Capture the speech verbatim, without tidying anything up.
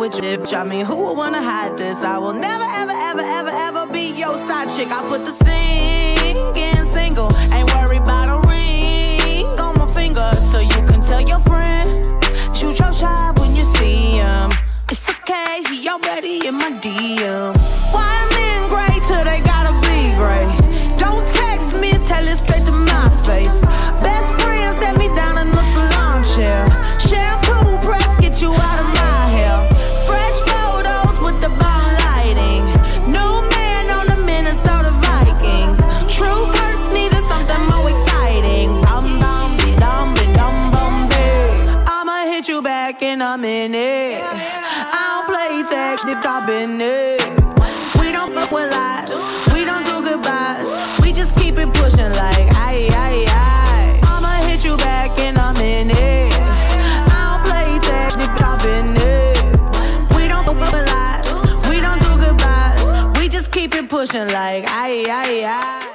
with you. I mean, who would wanna hide this? I will never, ever, ever, ever, ever be your side chick. I put the singing single, ain't worried about a ring on my finger. So you can tell your friend, shoot your shot when you see him. It's okay, he already in my D M. Why men great till they gotta be great? Don't text me, tell it straight to my face. Best friend set me down in the salon chair. Shampoo press, get you out of my hair. Fresh photos with the bomb lighting. New man on the Minnesota Vikings. True hurts needed something more exciting. Bum bum be dum be dum bum be. I'ma hit you back in a minute. I don't play tag, if drop in it. We don't fuck with lies, we don't do goodbyes. We just keep it pushing like aye aye aye. I'ma hit you back in a minute. I don't play tag, if drop in it. We don't fuck with lies, we don't do goodbyes. We just keep it pushing like aye aye aye.